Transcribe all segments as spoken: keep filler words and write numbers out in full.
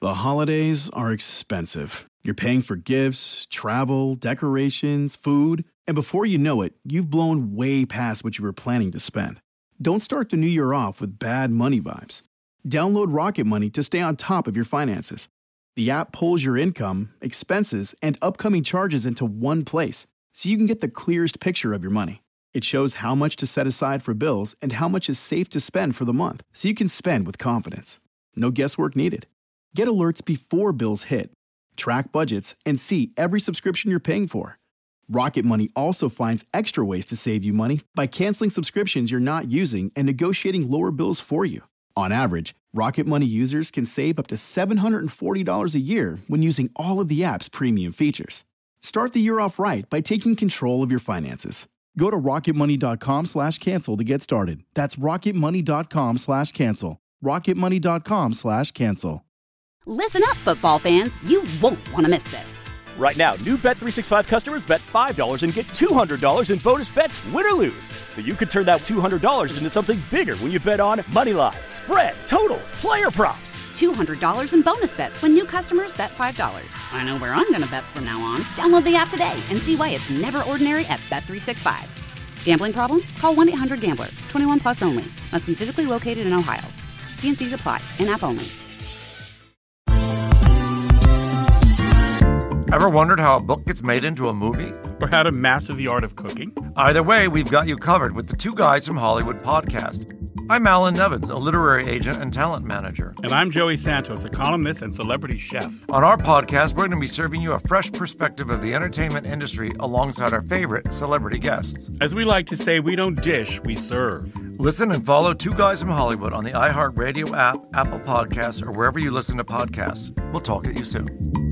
The holidays are expensive. You're paying for gifts, travel, decorations, food, and before you know it, you've blown way past what you were planning to spend. Don't start the new year off with bad money vibes. Download Rocket Money to stay on top of your finances. The app pulls your income, expenses, and upcoming charges into one place, so you can get the clearest picture of your money. It shows how much to set aside for bills and how much is safe to spend for the month, so you can spend with confidence. No guesswork needed. Get alerts before bills hit, track budgets, and see every subscription you're paying for. Rocket Money also finds extra ways to save you money by canceling subscriptions you're not using and negotiating lower bills for you. On average, Rocket Money users can save up to seven hundred forty dollars a year when using all of the app's premium features. Start the year off right by taking control of your finances. Go to rocketmoney.com slash cancel to get started. That's rocketmoney.com slash cancel. rocketmoney.com slash cancel. Listen up, football fans. You won't want to miss this. Right now, new Bet three sixty-five customers bet five dollars and get two hundred dollars in bonus bets, win or lose. So you could turn that two hundred dollars into something bigger when you bet on moneyline, spread, totals, player props. two hundred dollars in bonus bets when new customers bet five dollars. I know where I'm going to bet from now on. Download the app today and see why it's never ordinary at Bet three sixty-five. Gambling problem? Call one eight hundred gambler. twenty-one plus only. Must be physically located in Ohio. T and C's apply. In-app only. Ever wondered how a book gets made into a movie? Or how to master the art of cooking? Either way, we've got you covered with the Two Guys from Hollywood podcast. I'm Alan Nevins, a literary agent and talent manager. And I'm Joey Santos, a columnist and celebrity chef. On our podcast, we're going to be serving you a fresh perspective of the entertainment industry alongside our favorite celebrity guests. As we like to say, we don't dish, we serve. Listen and follow Two Guys from Hollywood on the iHeartRadio app, Apple Podcasts, or wherever you listen to podcasts. We'll talk at you soon.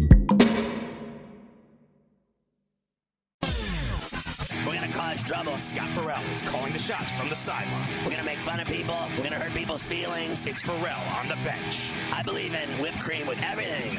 Trouble. Scott Farrell is calling the shots from the sideline. We're going to make fun of people. We're going to hurt people's feelings. It's Farrell on the bench. I believe in whipped cream with everything.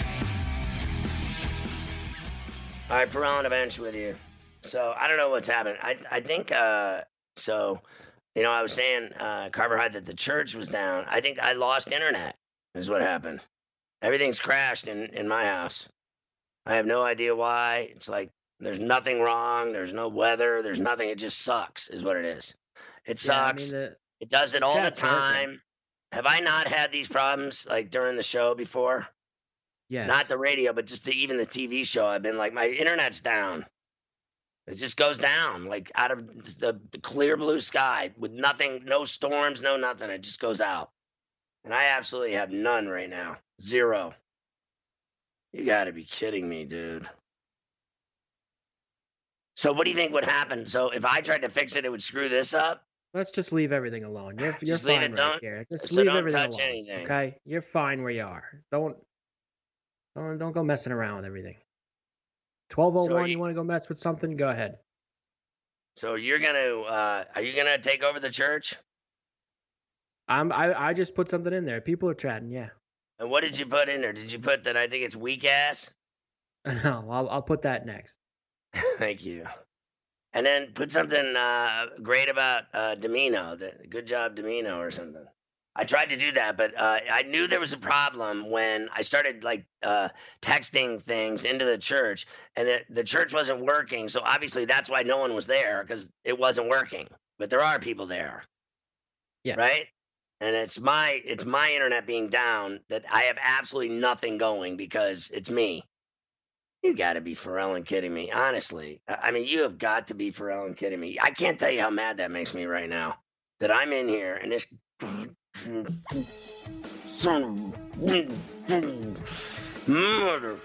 All right, Farrell on the bench with you. So I don't know what's happened. I I think, uh, so, you know, I was saying, uh, Carver that the church was down. I think I lost internet is what happened. Everything's crashed in, in my house. I have no idea why. It's like, there's nothing wrong. There's no weather. There's nothing. It just sucks is what it is. It sucks. Yeah, I mean, the, it does it all the time. Perfect. Have I not had these problems like during the show before? Yeah. Not the radio, but just the, even the T V show. I've been like, my internet's down. It just goes down like out of the, the clear blue sky with nothing, no storms, no nothing. It just goes out. And I absolutely have none right now. Zero. You got to be kidding me, dude. So what do you think would happen? So if I tried to fix it, it would screw this up? Let's just leave everything alone. You're, you're just leave fine it, right don't, here. Just so leave don't everything touch alone. Anything. Okay? You're fine where you are. Don't don't, don't go messing around with everything. twelve oh one, so you, you want to go mess with something? Go ahead. So you're going to, uh, are you going to take over the church? I'm, I, I just put something in there. People are chatting, yeah. And what did you put in there? Did you put that I think it's weak ass? No, I'll, I'll put that next. Thank you. And then put something uh, great about uh, Domino. The, good job, Domino, or something. I tried to do that, but uh, I knew there was a problem when I started like uh, texting things into the church, and it, the church wasn't working. So obviously that's why no one was there, because it wasn't working. But there are people there, yeah, right? And it's my it's my internet being down that I have absolutely nothing going because it's me. You got to be Farrell and kidding me, honestly. I mean, you have got to be Farrell and kidding me. I can't tell you how mad that makes me right now. That I'm in here and this son of murder.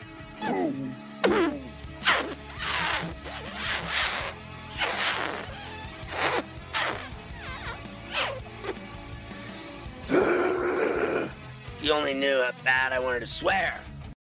If you only knew how bad I wanted to swear.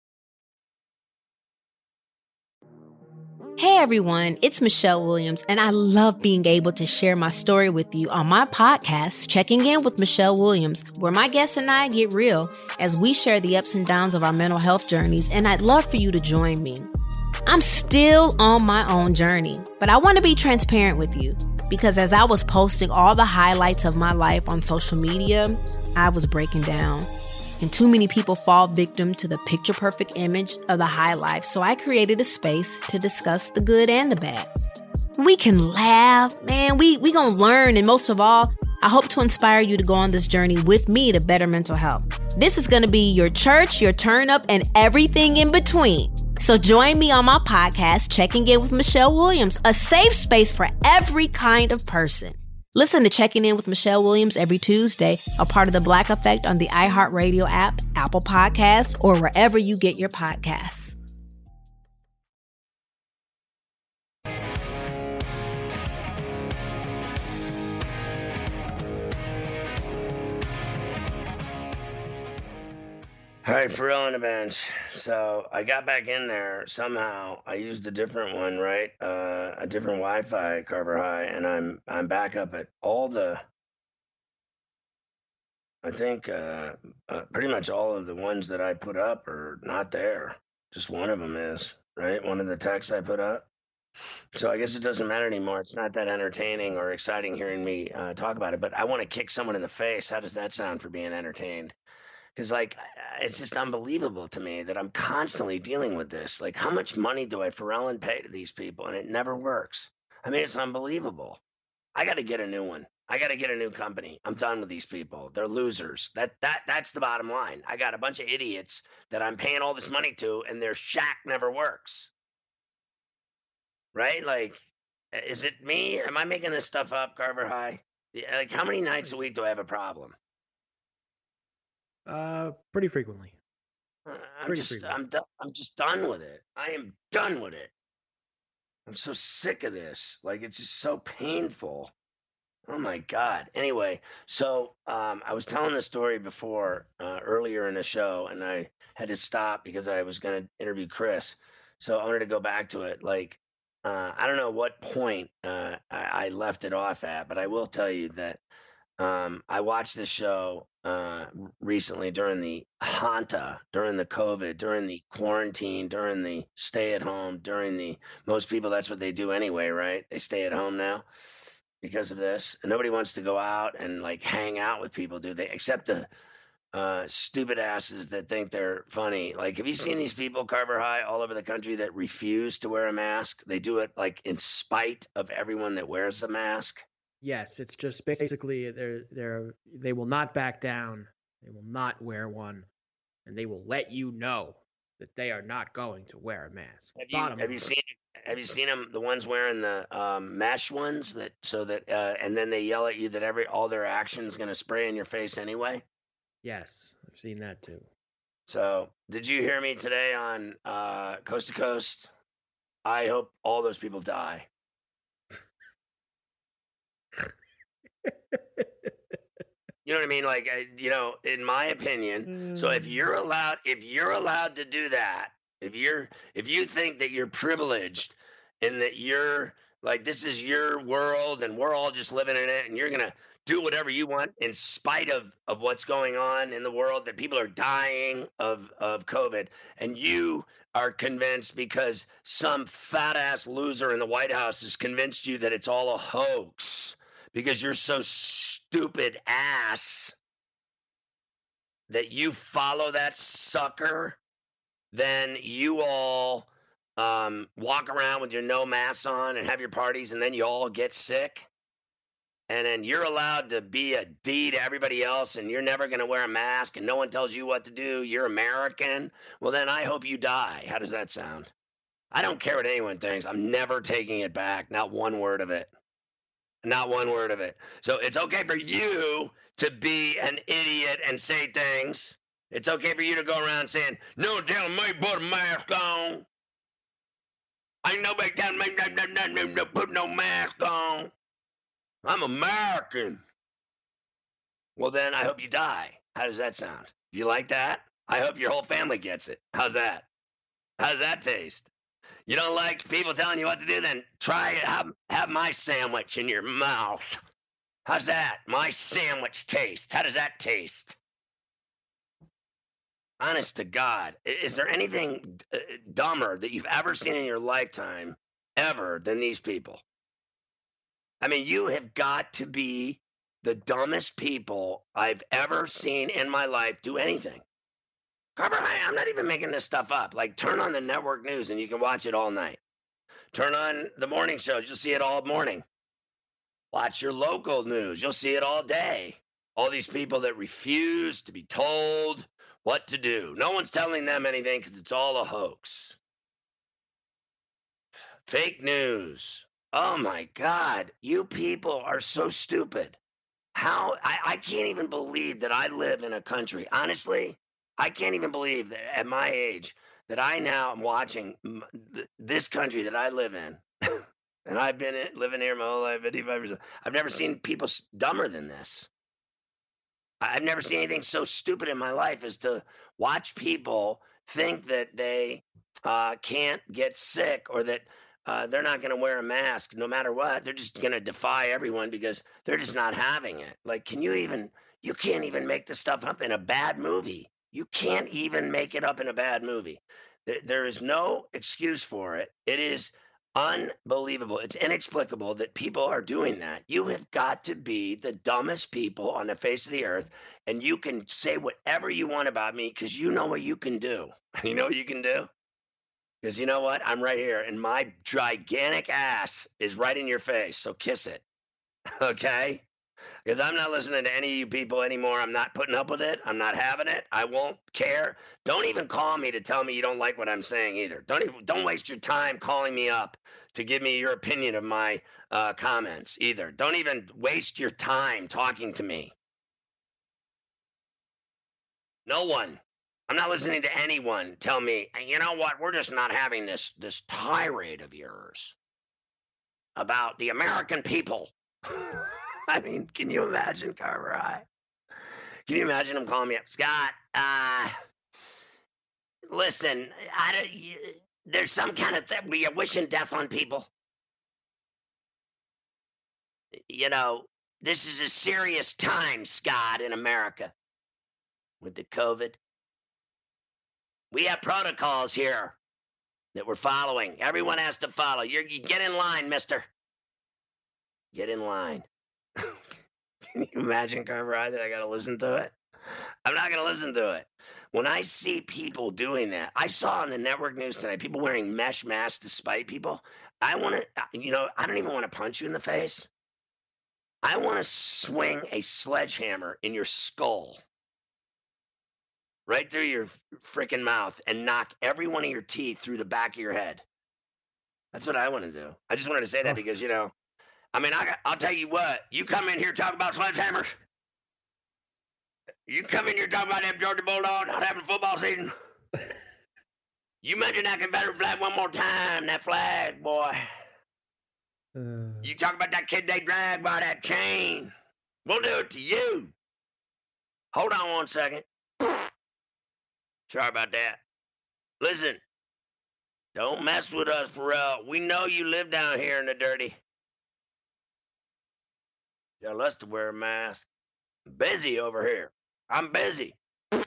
Hey everyone, it's Michelle Williams, and I love being able to share my story with you on my podcast, Checking In with Michelle Williams, where my guests and I get real as we share the ups and downs of our mental health journeys, and I'd love for you to join me. I'm still on my own journey, but I want to be transparent with you because as I was posting all the highlights of my life on social media, I was breaking down. and too many people fall victim to the picture-perfect image of the high life. So I created a space to discuss the good and the bad. We can laugh, man. We we gonna learn, and most of all, I hope to inspire you to go on this journey with me to better mental health. This is gonna be your church, your turn up, and everything in between. So join me on my podcast, Checking In with Michelle Williams, a safe space for every kind of person. Listen to Checking In with Michelle Williams every Tuesday, a part of the Black Effect on the iHeartRadio app, Apple Podcasts, or wherever you get your podcasts. All right, Pharrell on the bench. So I got back in there somehow. I used a different one, right? Uh, a different Wi-Fi, Carver High, and I'm I'm back up at all the. I think uh, uh, pretty much all of the ones that I put up are not there. Just one of them is, right? One of the texts I put up. So I guess it doesn't matter anymore. It's not that entertaining or exciting hearing me uh, talk about it. But I want to kick someone in the face. How does that sound for being entertained? Because, like, it's just unbelievable to me that I'm constantly dealing with this. Like, how much money do I Pharrell and pay to these people? And it never works. I mean, it's unbelievable. I got to get a new one. I got to get a new company. I'm done with these people. They're losers. That that That's the bottom line. I got a bunch of idiots that I'm paying all this money to, and their shack never works. Right? Like, is it me? Am I making this stuff up, Carver High? Like, how many nights a week do I have a problem? Uh, pretty frequently. I'm Pretty just, frequently. I'm done. I'm just done with it. I am done with it. I'm so sick of this. Like, it's just so painful. Oh my God. Anyway, so um, I was telling the story before uh, earlier in the show, and I had to stop because I was going to interview Chris. So I wanted to go back to it. Like, uh, I don't know what point uh, I, I left it off at, but I will tell you that um, I watched this show uh, recently during the Hanta, during the COVID, during the quarantine, during the stay at home, during the, most people, that's what they do anyway, right? They stay at home now because of this. And nobody wants to go out and like hang out with people, do they? Except the uh, stupid asses that think they're funny. Like, have you seen these people, Carver High, all over the country that refuse to wear a mask? They do it like in spite of everyone that wears a mask. Yes, it's just basically they're they're they will not back down. They will not wear one, and they will let you know that they are not going to wear a mask. Have you Bottom have you line. seen have you seen them, the ones wearing the um, mesh ones that so that uh, and then they yell at you that every all their action is going to spray in your face anyway? Yes, I've seen that too. So did you hear me today on uh, Coast to Coast? I hope all those people die. You know what I mean? Like, I- you know, in my opinion. So if you're allowed, if you're allowed to do that, if you're, if you think that you're privileged and that you're like, this is your world and we're all just living in it and you're going to do whatever you want in spite of, of what's going on in the world, that people are dying of, of COVID, and you are convinced because some fat ass loser in the White House has convinced you that it's all a hoax, because you're so stupid ass that you follow that sucker, then you all um, walk around with your no mask on and have your parties, and then you all get sick. And then you're allowed to be a D to everybody else, and you're never going to wear a mask, and no one tells you what to do. You're American. Well, then I hope you die. How does that sound? I don't care what anyone thinks. I'm never taking it back. Not one word of it. Not one word of it. So it's okay for you to be an idiot and say things. It's okay for you to go around saying, no one telling me put a mask on. Ain't nobody telling me no, no, no, no, no, put no mask on. I'm American. Well, then I hope you die. How does that sound? Do you like that? I hope your whole family gets it. How's that? How does that taste? You don't like people telling you what to do? Then try it. Have, have my sandwich in your mouth. How's that? My sandwich taste. How does that taste? Honest to God, is there anything uh, dumber that you've ever seen in your lifetime, ever, than these people? I mean, you have got to be the dumbest people I've ever seen in my life do anything. Carver High, I'm not even making this stuff up. Like, turn on the network news and you can watch it all night. Turn on the morning shows. You'll see it all morning. Watch your local news. You'll see it all day. All these people that refuse to be told what to do. No one's telling them anything because it's all a hoax. Fake news. Oh, my God. You people are so stupid. How? I, I can't even believe that I live in a country. Honestly, I can't even believe that at my age that I now am watching th- this country that I live in. And I've been in, living here my whole life, fifty-five years. I've never seen people dumber than this. I've never seen anything so stupid in my life as to watch people think that they uh, can't get sick or that uh, they're not going to wear a mask no matter what. They're just going to defy everyone because they're just not having it. Like, can you even, you can't even make this stuff up in a bad movie. You can't even make it up in a bad movie. There, there is no excuse for it. It is unbelievable. It's inexplicable that people are doing that. You have got to be the dumbest people on the face of the earth, and you can say whatever you want about me because you know what you can do. You know what you can do? Because you know what? I'm right here, and my gigantic ass is right in your face, so kiss it. Okay? Because I'm not listening to any of you people anymore. I'm not putting up with it. I'm not having it. I won't care. Don't even call me to tell me you don't like what I'm saying either. Don't even, don't waste your time calling me up to give me your opinion of my uh, comments either. Don't even waste your time talking to me. No one. I'm not listening to anyone tell me, you know what, we're just not having this, this tirade of yours about the American people. I mean, can you imagine, Carver High? Can you imagine him calling me up? Scott, uh, listen, I don't, you, there's some kind of thing where you're wishing death on people. You know, this is a serious time, Scott, in America with the COVID. We have protocols here that we're following. Everyone has to follow. You're, you get in line, mister. Get in line. Can you imagine, Carver High, that I got to listen to it? I'm not going to listen to it. When I see people doing that, I saw on the network news tonight, people wearing mesh masks to spite people. I want to, you know, I don't even want to punch you in the face. I want to swing a sledgehammer in your skull, right through your freaking mouth, and knock every one of your teeth through the back of your head. That's what I want to do. I just wanted to say that because, you know, I mean, I, I'll tell you what, you come in here talking about sledgehammers. You come in here talking about them Georgia Bulldogs not having a football season. You mention that Confederate flag one more time, that flag, boy. Uh, you talk about that kid they dragged by that chain. We'll do it to you. Hold on one second. Sorry about that. Listen, don't mess with us, Pharrell. We know you live down here in the dirty. Tell us to wear a mask. I'm busy over here. I'm busy. I'll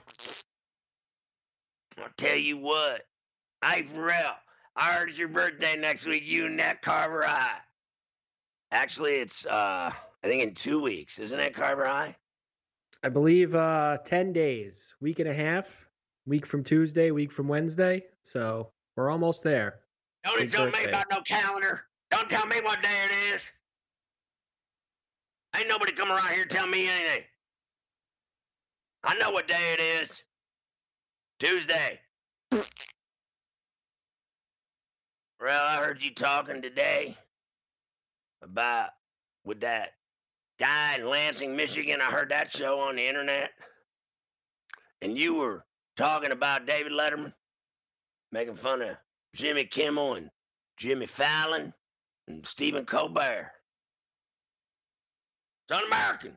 tell you what. Hey, Pharrell, I heard it's your birthday next week. You and that Carver High. Actually, it's, uh, I think in two weeks. Isn't it, Carver High? I believe uh, ten days. Week and a half. Week from Tuesday, week from Wednesday. So we're almost there. Don't tell me about no calendar. Don't tell me what day it is. Ain't nobody come around here telling me anything. I know what day it is. Tuesday. Well, I heard you talking today about with that guy in Lansing, Michigan. I heard that show on the internet. And you were talking about David Letterman, making fun of Jimmy Kimmel and Jimmy Fallon and Stephen Colbert. It's un-American.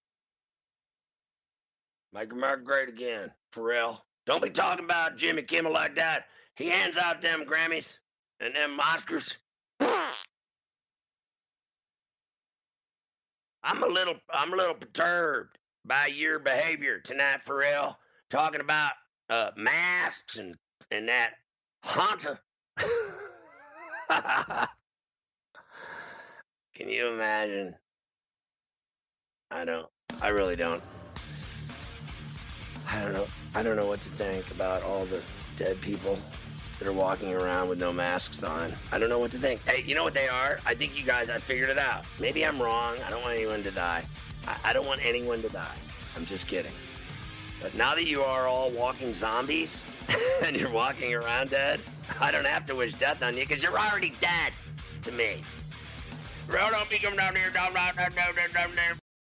Make America great again, Pharrell. Don't be talking about Jimmy Kimmel like that. He hands out them Grammys and them Oscars. I'm a little, I'm a little perturbed by your behavior tonight, Pharrell. Talking about uh, masks and and that Hunter. Can you imagine? I don't. I really don't. I don't know. I don't know what to think about all the dead people that are walking around with no masks on. I don't know what to think. Hey, you know what they are? I think you guys, I figured it out. Maybe I'm wrong. I don't want anyone to die. I, I don't want anyone to die. I'm just kidding. But now that you are all walking zombies and you're walking around dead, I don't have to wish death on you because you're already dead to me. Bro, don't be coming down here. Down, down, down, down, down, down.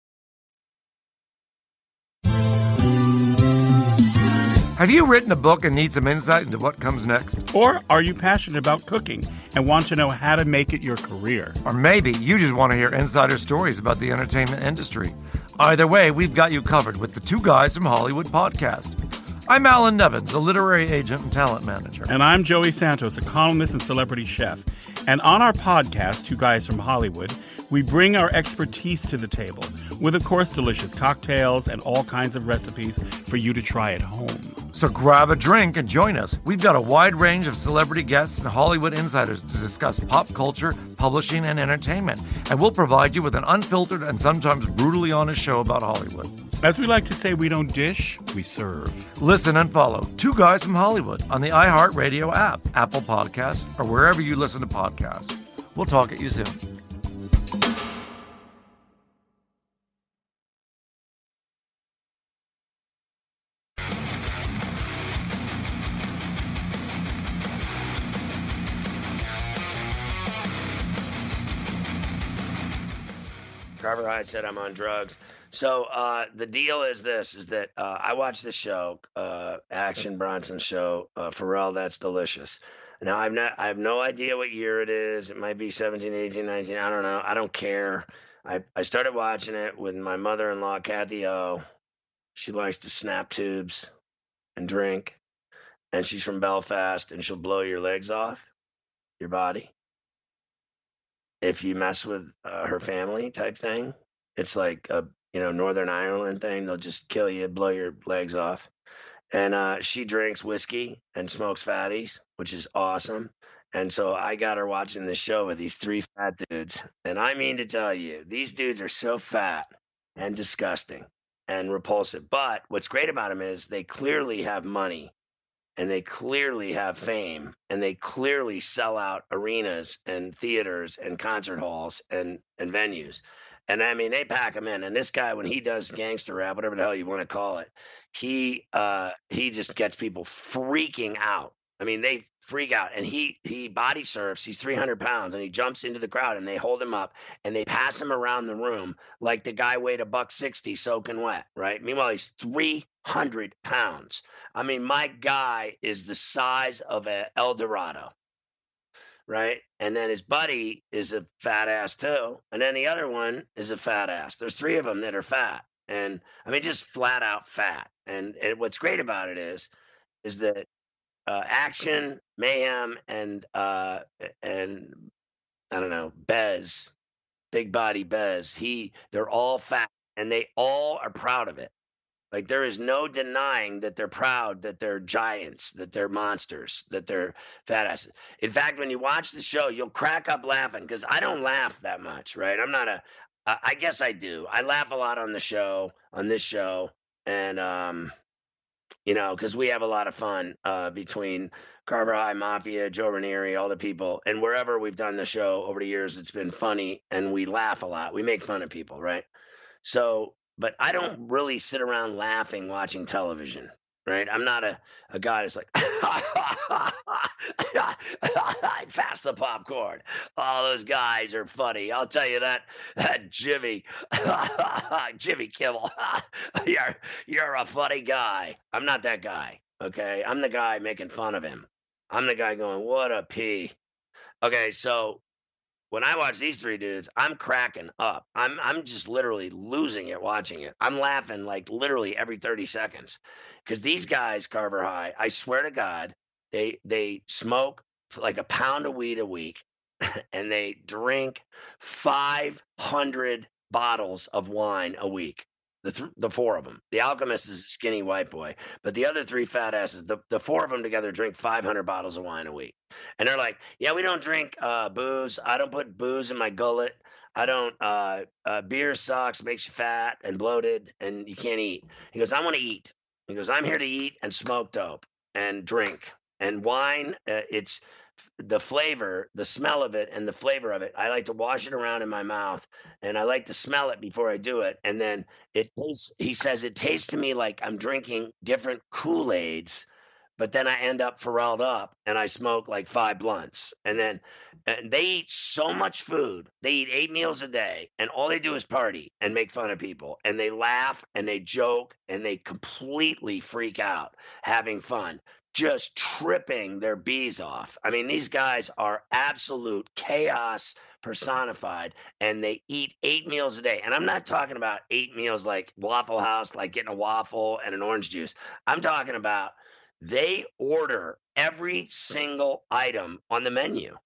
Have you written a book and need some insight into what comes next? Or are you passionate about cooking and want to know how to make it your career? Or maybe you just want to hear insider stories about the entertainment industry. Either way, we've got you covered with the Two Guys from Hollywood podcast. I'm Alan Nevins, a literary agent and talent manager. And I'm Joey Santos, a columnist and celebrity chef. And on our podcast, Two Guys from Hollywood, we bring our expertise to the table with, of course, delicious cocktails and all kinds of recipes for you to try at home. So grab a drink and join us. We've got a wide range of celebrity guests and Hollywood insiders to discuss pop culture, publishing, and entertainment. And we'll provide you with an unfiltered and sometimes brutally honest show about Hollywood. As we like to say, we don't dish, we serve. Listen and follow Two Guys from Hollywood on the iHeartRadio app, Apple Podcasts, or wherever you listen to podcasts. We'll talk at you soon. Carver Hyde said I'm on drugs. So uh, the deal is this, is that uh, I watched the show, uh, Action Bronson show, uh, Pharrell, That's Delicious. Now, I've not, I have no idea what year it is. It might be seventeen, eighteen, nineteen. I don't know. I don't care. I, I started watching it with my mother-in-law, Kathy O. She likes to snap tubes and drink. And she's from Belfast, and she'll blow your legs off, your body. If you mess with uh, her family type thing, it's like a, you know, Northern Ireland thing. They'll just kill you, blow your legs off. And uh, she drinks whiskey and smokes fatties, which is awesome. And so I got her watching this show with these three fat dudes. And I mean to tell you, these dudes are so fat and disgusting and repulsive. But what's great about them is they clearly have money. And they clearly have fame, and they clearly sell out arenas and theaters and concert halls and, and venues. And I mean, they pack them in. And this guy, when he does gangster rap, whatever the hell you want to call it, he uh, he just gets people freaking out. I mean, they freak out. And he he body surfs. He's three hundred pounds, and he jumps into the crowd, and they hold him up, and they pass him around the room like the guy weighed a buck sixty soaking wet, right? Meanwhile, he's three hundred pounds. I mean, my guy is the size of an El Dorado, right? And then his buddy is a fat ass too. And then the other one is a fat ass. There's three of them that are fat. And I mean, just flat out fat. And, and what's great about it is, is that uh, Action, Mayhem, and, uh, and I don't know, Bez, Big Body Bez, he, they're all fat and they all are proud of it. Like, there is no denying that they're proud, that they're giants, that they're monsters, that they're fat asses. In fact, when you watch the show, you'll crack up laughing because I don't laugh that much, right? I'm not a, I guess I do. I laugh a lot on the show, on this show. And, um, you know, because we have a lot of fun uh, between Carver High Mafia, Joe Ranieri, all the people. And wherever we've done the show over the years, it's been funny and we laugh a lot. We make fun of people, right? So, but I don't really sit around laughing watching television, right? I'm not a, a guy that's like, pass the popcorn. All those guys are funny. I'll tell you that, that Jimmy, Jimmy Kimmel, you're, you're a funny guy. I'm not that guy, okay? I'm the guy making fun of him. I'm the guy going, what a pee. Okay, so when I watch these three dudes, I'm cracking up. I'm I'm just literally losing it watching it. I'm laughing like literally every thirty seconds. Because these guys, Carver High, I swear to God, they they smoke like a pound of weed a week and they drink five hundred bottles of wine a week. The, th- the four of them. The Alchemist is a skinny white boy, but the other three fat asses, the, the four of them together drink five hundred bottles of wine a week. And they're like, yeah, we don't drink uh, booze. I don't put booze in my gullet. I don't, uh, uh, beer sucks, makes you fat and bloated, and you can't eat. He goes, I want to eat. He goes, I'm here to eat and smoke dope and drink and wine. Uh, it's the flavor, the smell of it and the flavor of it. I like to wash it around in my mouth and I like to smell it before I do it. And then it tastes, he says, it tastes to me like I'm drinking different Kool-Aids, but then I end up Pharrelled up and I smoke like five blunts. And then and they eat so much food. They eat eight meals a day and all they do is party and make fun of people. And they laugh and they joke and they completely freak out having fun, just tripping their bees off. I mean, these guys are absolute chaos personified and they eat eight meals a day. And I'm not talking about eight meals like Waffle House, like getting a waffle and an orange juice. I'm talking about they order every single item on the menu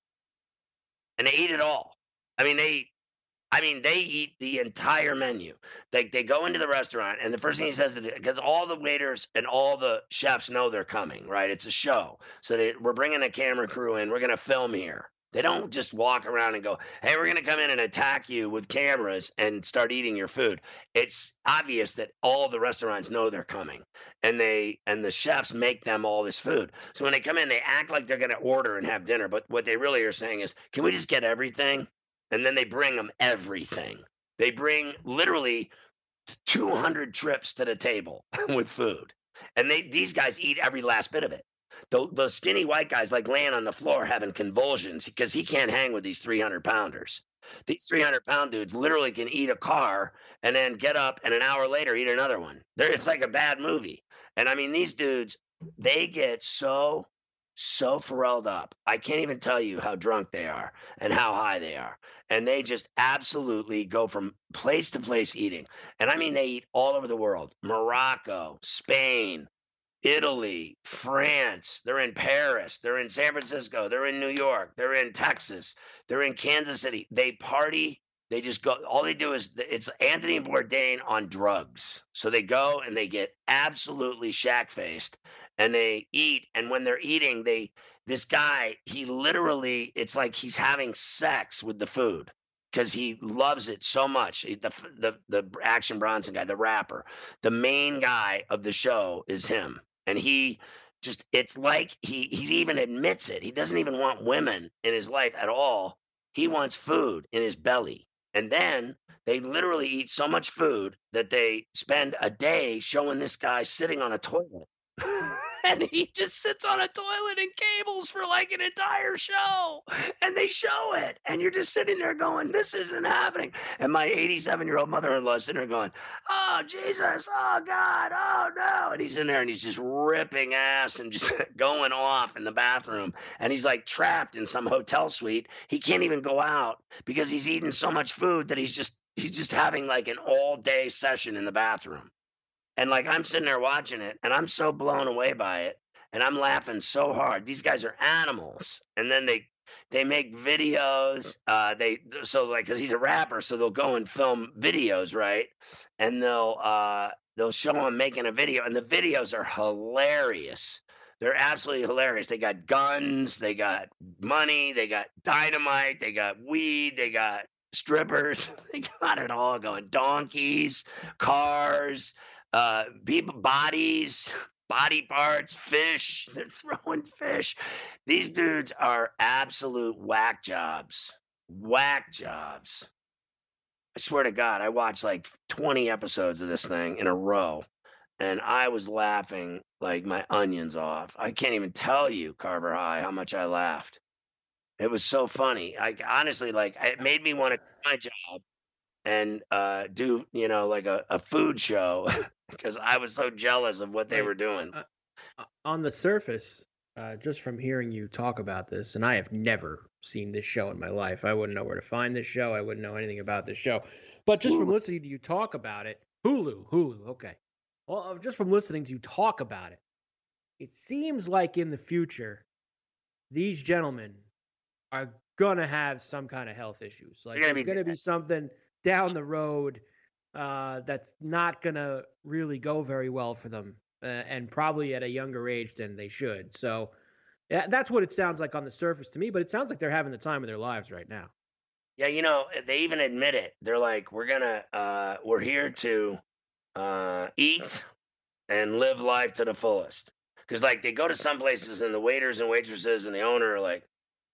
and they eat it all. I mean, they I mean, they eat the entire menu. They they go into the restaurant, and the first thing he says, because all the waiters and all the chefs know they're coming, right? It's a show. So they, we're bringing a camera crew in. We're going to film here. They don't just walk around and go, hey, we're going to come in and attack you with cameras and start eating your food. It's obvious that all the restaurants know they're coming, and they and the chefs make them all this food. So when they come in, they act like they're going to order and have dinner. But what they really are saying is, can we just get everything? And then they bring them everything. They bring literally two hundred trips to the table with food. And they these guys eat every last bit of it. The, the skinny white guy's like laying on the floor having convulsions because he can't hang with these three hundred pounders. These three hundred pound dudes literally can eat a car and then get up and an hour later eat another one. They're, it's like a bad movie. And I mean, these dudes, they get so... so Pharrelled up. I can't even tell you how drunk they are and how high they are. And they just absolutely go from place to place eating. And I mean, they eat all over the world. Morocco, Spain, Italy, France. They're in Paris. They're in San Francisco. They're in New York. They're in Texas. They're in Kansas City. They party. They just go, all they do is, it's Anthony Bourdain on drugs. So they go and they get absolutely shack-faced and they eat. And when they're eating, they, this guy, he literally, it's like he's having sex with the food because he loves it so much. He, the, the, the Action Bronson guy, the rapper, the main guy of the show is him. And he just, it's like he, he even admits it. He doesn't even want women in his life at all. He wants food in his belly. And then they literally eat so much food that they spend a day showing this guy sitting on a toilet. And he just sits on a toilet and cables for like an entire show. And they show it. And you're just sitting there going, this isn't happening. And my eighty-seven-year-old mother-in-law is sitting there going, oh, Jesus, oh, God, oh, no. And he's in there and he's just ripping ass and just going off in the bathroom. And he's like trapped in some hotel suite. He can't even go out because he's eating so much food that he's just he's just having like an all-day session in the bathroom. And like I'm sitting there watching it and I'm so blown away by it and I'm laughing so hard. These guys are animals. And then they they make videos. Uh, they so like because he's a rapper, so they'll go and film videos, right? And they'll uh, they'll show him making a video, and the videos are hilarious. They're absolutely hilarious. They got guns, they got money, they got dynamite, they got weed, they got strippers, they got it all going. Donkeys, cars. Uh, people, bodies, body parts, fish. They're throwing fish. These dudes are absolute whack jobs. Whack jobs. I swear to God, I watched like twenty episodes of this thing in a row, and I was laughing like my onions off. I can't even tell you, Carver High, how much I laughed. It was so funny. I honestly, like, it made me want to quit my job and uh, do, you know, like a, a food show because I was so jealous of what they Right. were doing. Uh, uh, on the surface, uh, just from hearing you talk about this, and I have never seen this show in my life. I wouldn't know where to find this show. I wouldn't know anything about this show. But just from Hulu. listening to you talk about it, Hulu, Hulu, okay. Well, uh, just from listening to you talk about it, it seems like in the future, these gentlemen are gonna have some kind of health issues. Like They're gonna there's be gonna be dead. something down the road uh, that's not gonna really go very well for them, uh, and probably at a younger age than they should. So yeah, that's what it sounds like on the surface to me. But it sounds like they're having the time of their lives right now. Yeah, you know, they even admit it. They're like, we're gonna, uh, we're here to uh, eat and live life to the fullest. Because, like, they go to some places and the waiters and waitresses and the owner are like,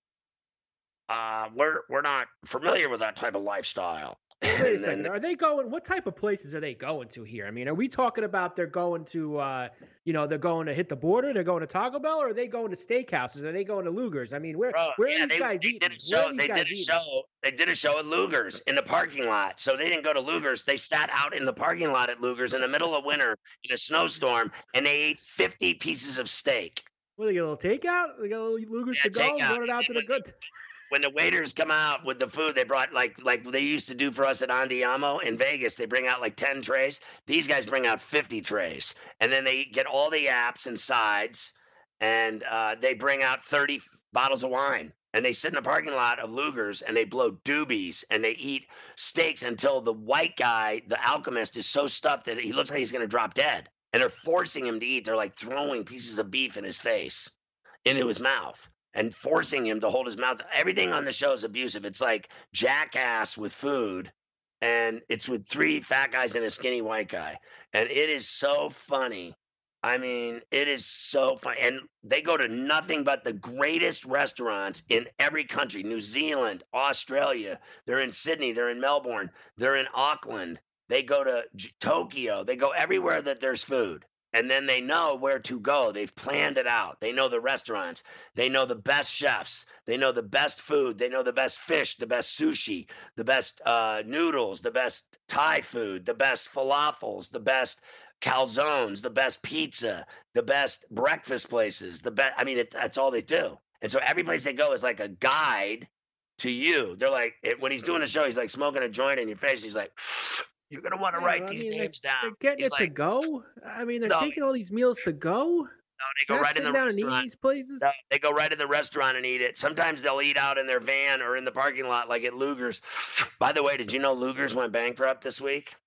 uh, we're we're not familiar with that type of lifestyle. Wait a And second. then- Are they going? What type of places are they going to here? I mean, are we talking about they're going to, uh, you know, they're going to hit the border? They're going to Taco Bell, or are they going to steakhouses? Are they going to Luger's? I mean, where Bro, where yeah, are these they, guys they eating? did a Where show. are these They guys did a eating? show. They did a show at Luger's in the parking lot. So they didn't go to Luger's. They sat out in the parking lot at Luger's in the middle of winter in a snowstorm, and they ate fifty pieces of steak. Well, they get a little takeout. They got a little Luger's Yeah, to go. takeout. Brought it out to the good. When the waiters come out with the food, they brought like like they used to do for us at Andiamo in Vegas. They bring out like ten trays. These guys bring out fifty trays, and then they get all the apps and sides, and uh, they bring out thirty bottles of wine. And they sit in the parking lot of Luger's and they blow doobies and they eat steaks until the white guy, the alchemist, is so stuffed that he looks like he's going to drop dead. And they're forcing him to eat. They're like throwing pieces of beef in his face, into his mouth, and forcing him to hold his mouth. Everything on the show is abusive. It's like Jackass with food, and it's with three fat guys and a skinny white guy. And it is so funny. I mean, it is so funny. And they go to nothing but the greatest restaurants in every country. New Zealand, Australia. They're in Sydney. They're in Melbourne. They're in Auckland. They go to J- Tokyo. They go everywhere that there's food. And then they know where to go. They've planned it out. They know the restaurants. They know the best chefs. They know the best food. They know the best fish, the best sushi, the best uh, noodles, the best Thai food, the best falafels, the best calzones, the best pizza, the best breakfast places. The best. I mean, it, that's all they do. And so every place they go is like a guide to you. They're like, it, when he's doing a show, he's like smoking a joint in your face. He's like, you're going to want to Yeah, write I these mean, names they're, down. They're getting He's it to like, go. I mean, they're No. taking all these meals to go. no, they go They're right in sitting the down and eating restaurant. these places. No, they go right in the restaurant and eat it. Sometimes they'll eat out in their van or in the parking lot, like at Luger's. By the way, did you know Luger's went bankrupt this week?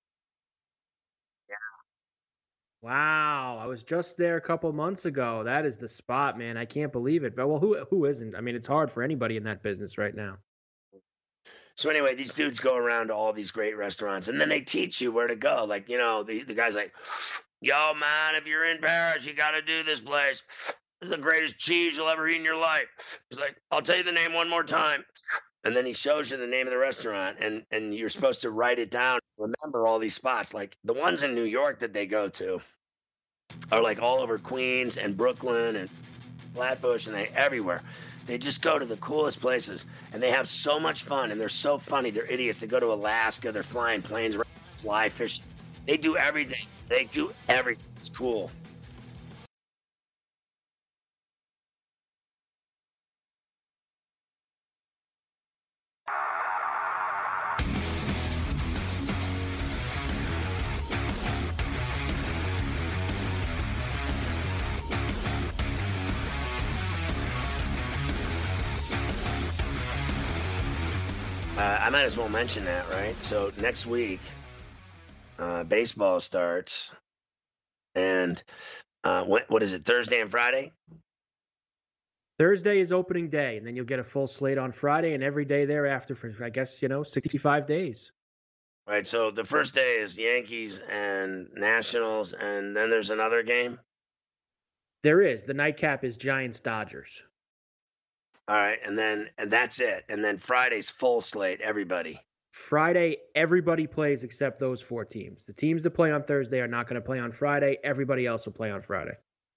Wow, I was just there a couple months ago. That is the spot, man. I can't believe it. But well, who who isn't? I mean, it's hard for anybody in that business right now. So anyway, these dudes go around to all these great restaurants, and then they teach you where to go. Like, you know, the, the guy's like, yo, man, if you're in Paris, you got to do this place. This is the greatest cheese you'll ever eat in your life. He's like, I'll tell you the name one more time. And then he shows you the name of the restaurant, and, and you're supposed to write it down, remember all these spots. Like the ones in New York that they go to are like all over Queens and Brooklyn and Flatbush, and they everywhere. They just go to the coolest places, and they have so much fun, and they're so funny. They're idiots. They go to Alaska. They're flying planes, fly fishing. They do everything. They do everything. It's cool. Uh, I might as well mention that, right? So next week, uh, baseball starts, and uh, what, what is it, Thursday and Friday? Thursday is opening day, and then you'll get a full slate on Friday and every day thereafter for, I guess, you know, sixty-five days. Right, so the first day is Yankees and Nationals, and then there's another game? There is. The nightcap is Giants-Dodgers. All right, and then and that's it. And then Friday's full slate, everybody. Friday, everybody plays except those four teams. The teams that play on Thursday are not going to play on Friday. Everybody else will play on Friday.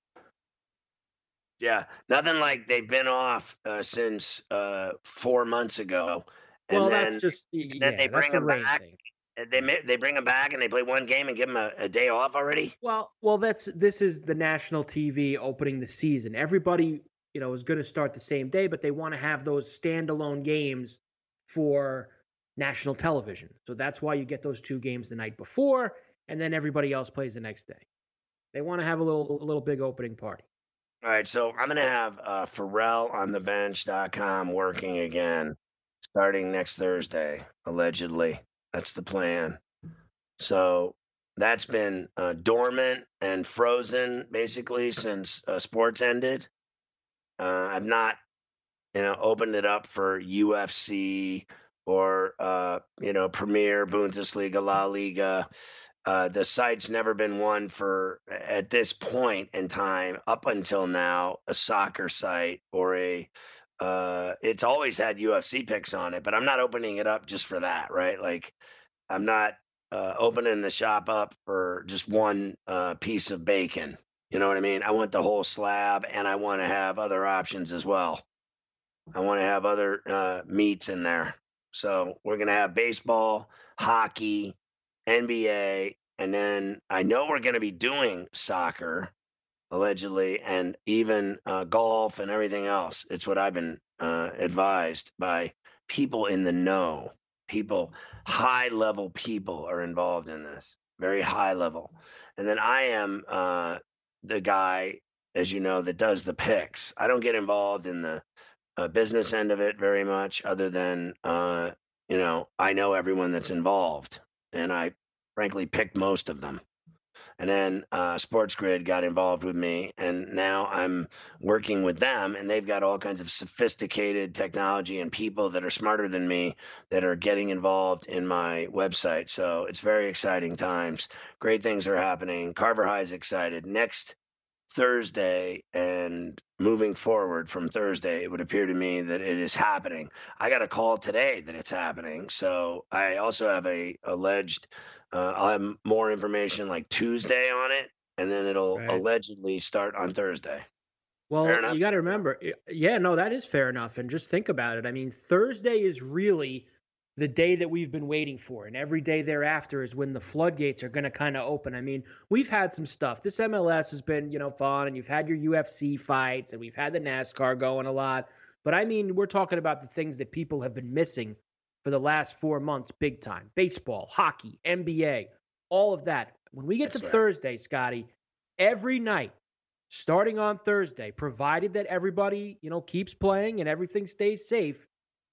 Yeah, nothing like they've been off uh, since uh, four months ago. And well, then, that's just and yeah, then they that's bring the them rain back. thing. and They ma- they bring them back and they play one game and give them a, a day off already. Well, well, that's this is the national T V opening the season. Everybody, you know, is going to start the same day, but they want to have those standalone games for national television. So that's why you get those two games the night before, and then everybody else plays the next day. They want to have a little a little big opening party. All right, so I'm going to have uh, Pharrell on the bench dot com working again starting next Thursday, allegedly. That's the plan. So that's been uh, dormant and frozen basically since uh, sports ended. Uh, I've not, you know, opened it up for U F C or, uh, you know, Premier, Bundesliga, La Liga. uh, the site's never been one for, at this point in time, up until now, a soccer site or a, uh, it's always had U F C picks on it, but I'm not opening it up just for that, right? Like, I'm not uh, opening the shop up for just one uh, piece of bacon. You know what I mean? I want the whole slab, and I want to have other options as well. I want to have other uh, meats in there. So we're going to have baseball, hockey, N B A, and then I know we're going to be doing soccer, allegedly, and even uh, golf and everything else. It's what I've been uh, advised by people in the know. People, high-level people are involved in this, very high level. And then I am uh, the guy, as you know, that does the picks. I don't get involved in the uh, business end of it very much, other than, uh, you know, I know everyone that's involved, and I frankly picked most of them. And then uh, Sports Grid got involved with me, and now I'm working with them, and they've got all kinds of sophisticated technology and people that are smarter than me that are getting involved in my website. So it's very exciting times. Great things are happening. Carver High is excited. Next Thursday and moving forward from Thursday, it would appear to me that it is happening. I got a call today that it's happening. So I also have a alleged Uh, I'll have more information like Tuesday on it, and then it'll Right. allegedly start on Thursday. Fair Well, enough? you got to remember, y- yeah, no, that is fair enough. And just think about it. I mean, Thursday is really the day that we've been waiting for, and every day thereafter is when the floodgates are going to kind of open. I mean, we've had some stuff. This M L S has been, you know, fun, and you've had your U F C fights, and we've had the NASCAR going a lot. But I mean, we're talking about the things that people have been missing for the last four months, big time. Baseball, hockey, N B A, all of that. When we get That's to right. Thursday, Scotty, every night, starting on Thursday, provided that everybody, you know, keeps playing and everything stays safe,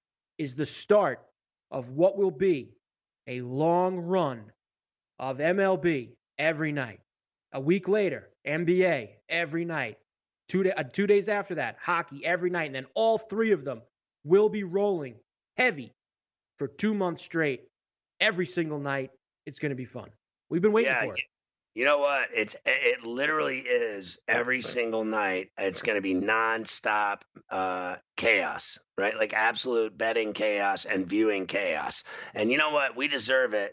is the start of what will be a long run of M L B every night. A week later, N B A every night. Two, day, uh, two days after that, hockey every night. And then all three of them will be rolling heavy for two months straight, every single night. It's going to be fun. We've been waiting Yeah, for it. You know what? It's it literally is every single night. It's going to be nonstop uh, chaos, right? Like absolute betting chaos and viewing chaos. And you know what? We deserve it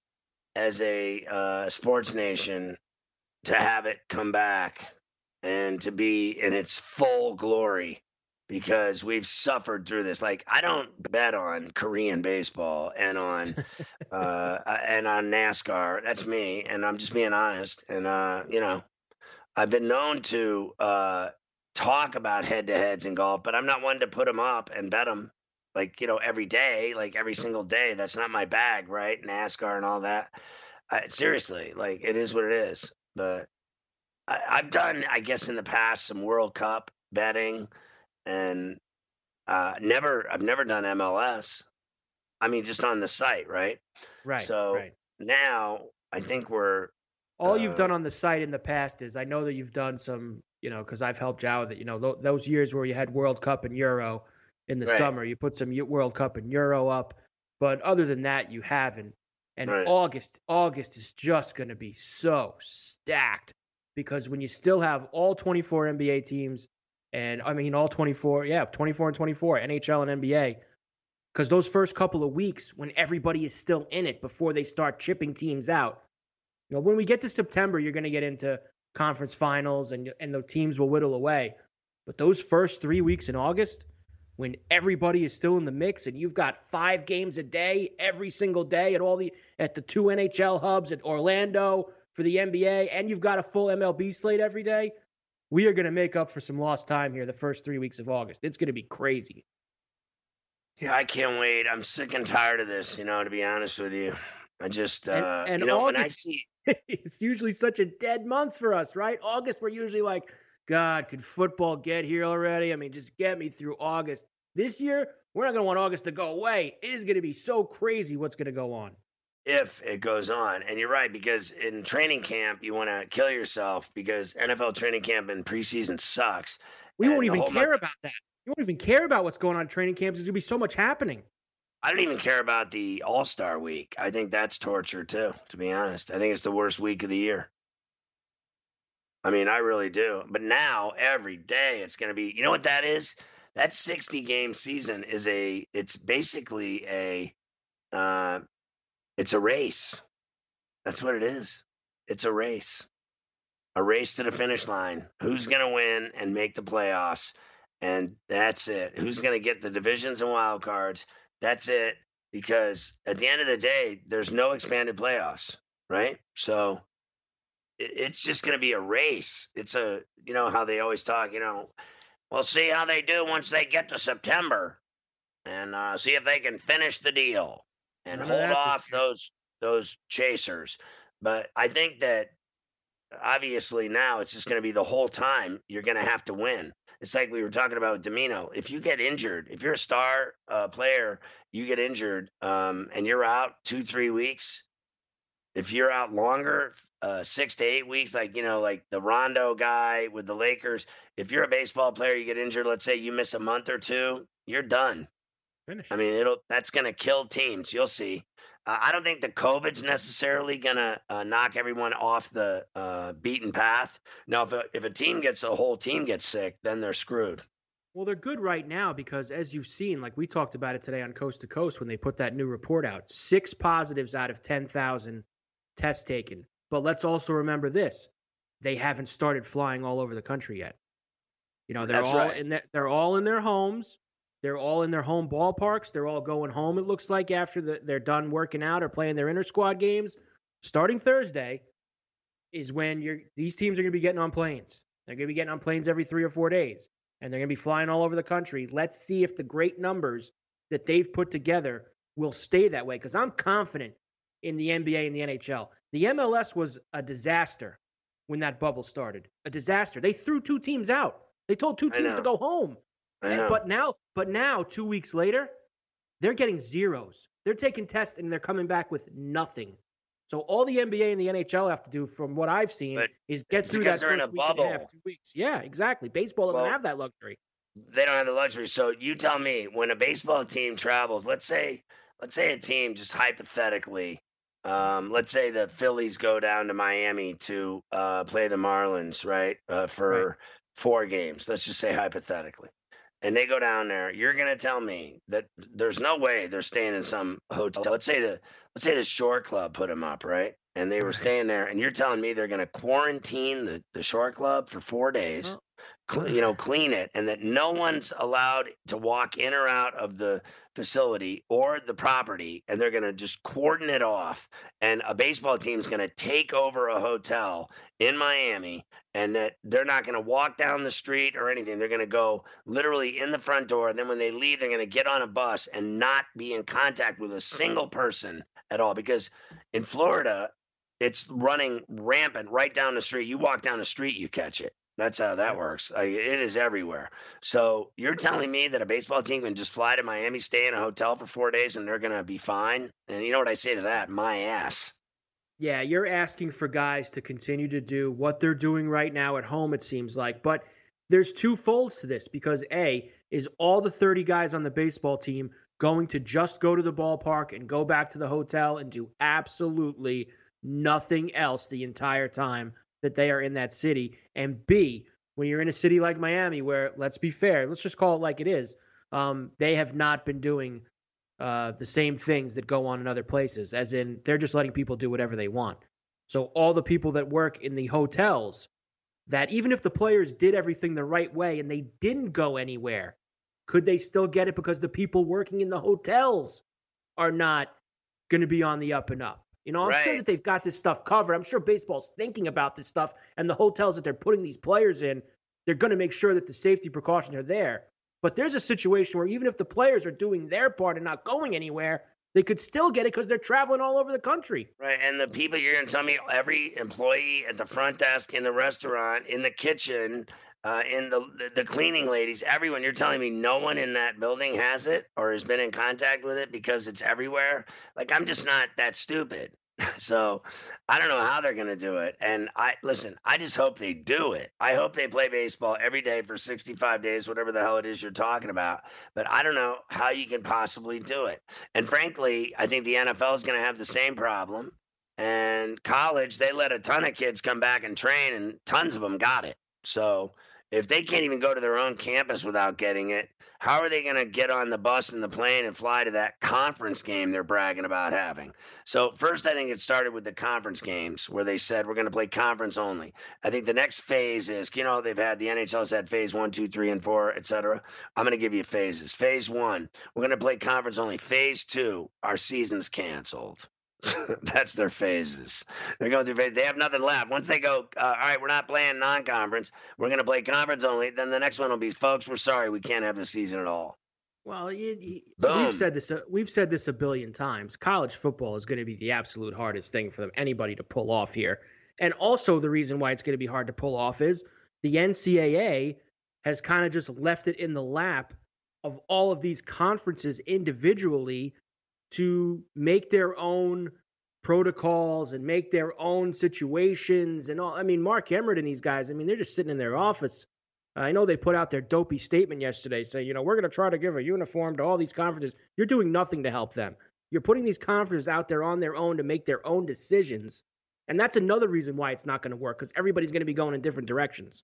as a uh, sports nation to have it come back and to be in its full glory, because we've suffered through this. Like, I don't bet on Korean baseball and on uh, and on NASCAR. That's me, and I'm just being honest. And uh, you know, I've been known to uh, talk about head-to-heads in golf, but I'm not one to put them up and bet them. Like, you know, every day, like every single day. That's not my bag, right? NASCAR and all that. Uh, seriously, like, it is what it is. But I, I've done, I guess, in the past some World Cup betting. And uh, never, I've never done M L S. I mean, just on the site, right? Right. So right. now I think we're. All you've uh, done on the site in the past is, I know that you've done some, you know, because I've helped you out with it. You know, th- those years where you had World Cup and Euro in the Right. summer, you put some U- World Cup and Euro up. But other than that, you haven't. And Right. August, August is just going to be so stacked, because when you still have all twenty-four N B A teams, and I mean all twenty-four, yeah, twenty-four and twenty-four, N H L and N B A, because those first couple of weeks when everybody is still in it before they start chipping teams out. You know, when we get to September, you're going to get into conference finals, and and the teams will whittle away. But those first three weeks in August, when everybody is still in the mix, and you've got five games a day every single day at all the at the two N H L hubs at Orlando for the N B A, and you've got a full M L B slate every day, we are going to make up for some lost time here the first three weeks of August. It's going to be crazy. Yeah, I can't wait. I'm sick and tired of this, you know, to be honest with you. I just, uh, And, and you know, when I August, see. it's usually such a dead month for us, right? August, we're usually like, God, could football get here already? I mean, just get me through August. This year, we're not going to want August to go away. It is going to be so crazy what's going to go on. If it goes on. And you're right, because in training camp, you want to kill yourself because N F L training camp and preseason sucks. We And won't the even whole care month- about that. You won't even care about what's going on in training camps. There's going to be so much happening. I don't even care about the All-Star week. I think that's torture too, to be honest. I think it's the worst week of the year. I mean, I really do. But now every day it's going to be, you know what that is? That sixty game season is a, it's basically a, uh, it's a race. That's what it is. It's a race, a race to the finish line. Who's going to win and make the playoffs? And that's it. Who's going to get the divisions and wild cards? That's it. Because at the end of the day, there's no expanded playoffs, right? So it, it's just going to be a race. It's a, you know, how they always talk, you know, we'll see how they do once they get to September and uh, see if they can finish the deal and None of hold that off is- those those chasers. But I think that obviously now it's just going to be the whole time you're going to have to win. It's like we were talking about with Domino. If you get injured, if you're a star uh, player, you get injured um, and you're out two, three weeks. If you're out longer, uh, six to eight weeks, like, you know, like the Rondo guy with the Lakers, if you're a baseball player, you get injured, let's say you miss a month or two, you're done. Finish. I mean, it'll that's going to kill teams. You'll see. Uh, I don't think the COVID's necessarily going to uh, knock everyone off the uh, beaten path. Now, if a, if a team gets, a whole team gets sick, then they're screwed. Well, they're good right now because, as you've seen, like we talked about it today on Coast to Coast when they put that new report out, six positives out of ten thousand tests taken. But let's also remember this. They haven't started flying all over the country yet. You know, they're That's all right. in their, they're all in their homes. They're all in their home ballparks. They're all going home, it looks like, after the, they're done working out or playing their inter-squad games. Starting Thursday is when you're these teams are going to be getting on planes. They're going to be getting on planes every three or four days, and they're going to be flying all over the country. Let's see if the great numbers that they've put together will stay that way, because I'm confident in the N B A and the N H L. The M L S was a disaster when that bubble started. A disaster. They threw two teams out. They told two I teams know. to go home. I And- know. But now, but now, two weeks later, they're getting zeros. They're taking tests and they're coming back with nothing. So all the N B A and the N H L have to do, from what I've seen, But is get it's through because that they're in first a week and a half, bubble. two weeks. Yeah, exactly. Baseball doesn't Well, have that luxury. They don't have the luxury. So you tell me, when a baseball team travels, let's say, let's say a team, just hypothetically, um, let's say the Phillies go down to Miami to uh, play the Marlins, right, uh, for Right. four games. Let's just say hypothetically, and they go down there. You're gonna tell me that there's no way they're staying in some hotel. Let's say the let's say the Shore Club put them up, right, and they were Right. staying there, and you're telling me they're gonna quarantine the the Shore Club for four days. Well, Cl- you know, clean it, and that no one's allowed to walk in or out of the facility or the property, and they're going to just cordon it off. And a baseball team's going to take over a hotel in Miami, and that they're not going to walk down the street or anything. They're going to go literally in the front door, and then when they leave, they're going to get on a bus and not be in contact with a single person at all. Because in Florida, it's running rampant right down the street. You walk down the street, you catch it. That's how that works. Like, it is everywhere. So you're telling me that a baseball team can just fly to Miami, stay in a hotel for four days, and they're going to be fine? And you know what I say to that? My ass. Yeah, you're asking for guys to continue to do what they're doing right now at home, it seems like. But there's two folds to this, because A, is all the thirty guys on the baseball team going to just go to the ballpark and go back to the hotel and do absolutely nothing else the entire time that they are in that city? And B, when you're in a city like Miami, where, let's be fair, let's just call it like it is, um, they have not been doing uh, the same things that go on in other places, as in they're just letting people do whatever they want. So all the people that work in the hotels, that even if the players did everything the right way and they didn't go anywhere, could they still get it because the people working in the hotels are not going to be on the up and up? You know, I'm sure Right. that they've got this stuff covered. I'm sure baseball's thinking about this stuff, and the hotels that they're putting these players in, they're going to make sure that the safety precautions are there. But there's a situation where even if the players are doing their part and not going anywhere, they could still get it because they're traveling all over the country. Right. And the people, you're going to tell me every employee at the front desk, in the restaurant, in the kitchen, uh, in the, the the cleaning ladies, everyone, you're telling me no one in that building has it or has been in contact with it because it's everywhere? Like, I'm just not that stupid. So I don't know how they're going to do it. And I listen, I just hope they do it. I hope they play baseball every day for sixty-five days, whatever the hell it is you're talking about. But I don't know how you can possibly do it. And frankly, I think the N F L is going to have the same problem. And college, they let a ton of kids come back and train, and tons of them got it. So if they can't even go to their own campus without getting it, how are they going to get on the bus and the plane and fly to that conference game they're bragging about having? So first, I think it started with the conference games where they said we're going to play conference only. I think the next phase is, you know, they've had the N H L's had phase one, two, three, and four, et cetera. I'm going to give you phases. Phase one, we're going to play conference only. Phase two, our season's canceled. That's their phases. They're going through phases. They have nothing left. Once they go, uh, all right, we're not playing non-conference. We're going to play conference only. Then the next one will be, folks, we're sorry, we can't have the season at all. Well, you, you, Boom. we've said this. Uh, we've said this a billion times. College football is going to be the absolute hardest thing for them, anybody to pull off here. And also, the reason why it's going to be hard to pull off is the N C double A has kind of just left it in the lap of all of these conferences individually to make their own protocols and make their own situations and all. I mean, Mark Emmert and these guys, I mean, they're just sitting in their office. I know they put out their dopey statement yesterday saying, you know, we're going to try to give a uniform to all these conferences. You're doing nothing to help them. You're putting these conferences out there on their own to make their own decisions. And that's another reason why it's not going to work, because everybody's going to be going in different directions.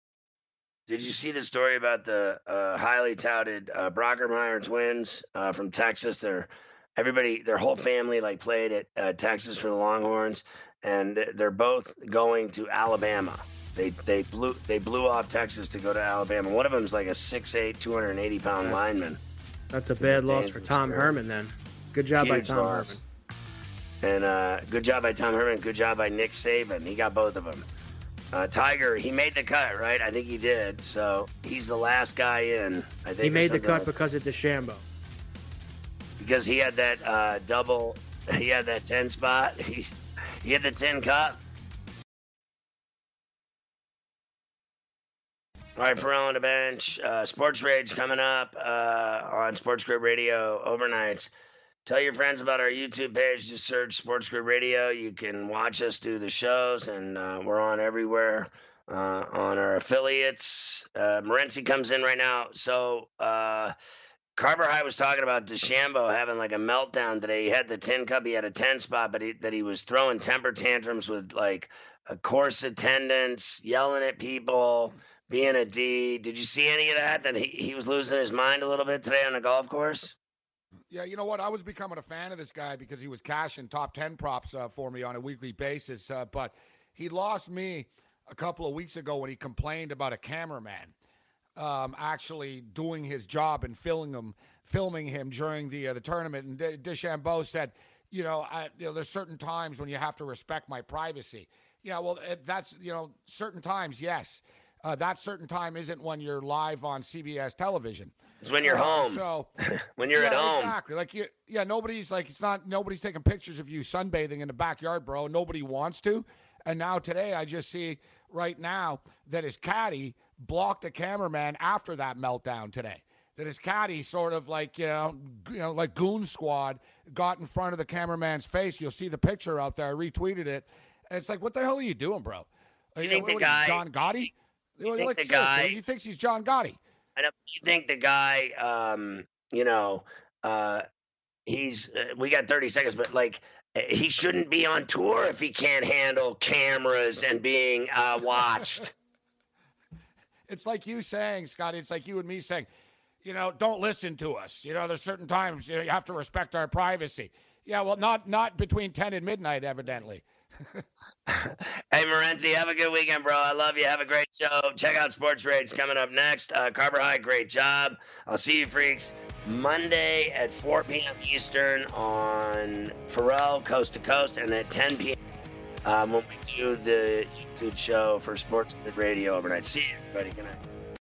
Did you see the story about the uh, highly touted uh, Brockermeyer twins uh, from Texas? They're Everybody, their whole family, like played at uh, Texas for the Longhorns, and they're both going to Alabama. They they blew they blew off Texas to go to Alabama. One of them is like a six eight, two hundred eighty pound lineman. That's a bad loss for Tom Herman. Then, good job by Tom Herman. And uh, good job by Tom Herman. Good job by Nick Saban. He got both of them. Uh, Tiger, he made the cut, right? I think he did. So he's the last guy in. I think he made the cut like because of DeChambeau. Because he had that uh, double, he had that ten spot. He, he had the ten cup. All right, Ferrall on the bench. Uh, Sports Rage coming up uh, on Sports Grid Radio overnights. Tell your friends about our YouTube page. Just search Sports Grid Radio. You can watch us do the shows, and uh, we're on everywhere uh, on our affiliates. Uh, Morency comes in right now. So, uh, Carver High was talking about DeChambeau having like a meltdown today. He had the tin cup. He had a ten spot, but he, that he was throwing temper tantrums with like a course attendance, yelling at people, being a D. Did you see any of that? That he, he was losing his mind a little bit today on the golf course? Yeah, you know what? I was becoming a fan of this guy because he was cashing top ten props uh, for me on a weekly basis. Uh, but he lost me a couple of weeks ago when he complained about a cameraman Um, actually doing his job and filming him, filming him during the uh, the tournament. And De- DeChambeau said, you know, I, you know, there's certain times when you have to respect my privacy. Yeah, well, it, that's, you know, certain times, yes. Uh, that certain time isn't when you're live on C B S television. It's when you're uh, home. So when you're yeah, at home. Exactly. Like, you, yeah, nobody's like, it's not, nobody's taking pictures of you sunbathing in the backyard, bro. Nobody wants to. And now today I just see right now that his caddy blocked the cameraman after that meltdown today. That his caddy sort of like, you know, you know, like Goon Squad got in front of the cameraman's face. You'll see the picture out there. I retweeted it. And it's like, what the hell are you doing, bro? You you think know, the what, guy? John Gotti? You like, think like the seriously, guy? He thinks he's John Gotti. I don't. You think the guy? Um, you know, uh, he's. Uh, we got thirty seconds, but like. He shouldn't be on tour if he can't handle cameras and being uh, watched. It's like you saying, Scotty, it's like you and me saying, you know, don't listen to us. You know, there's certain times, you know, you have to respect our privacy. Yeah, well, not not between ten and midnight, evidently. Hey, Morency, have a good weekend, bro. I love you. Have a great show. Check out Sports Rage coming up next. Uh, Carver High, great job. I'll see you, freaks, Monday at four p.m. Eastern on Ferrall, Coast to Coast, and at ten p.m. Um, when we do the YouTube show for Sports Radio overnight. See you, everybody. Good night.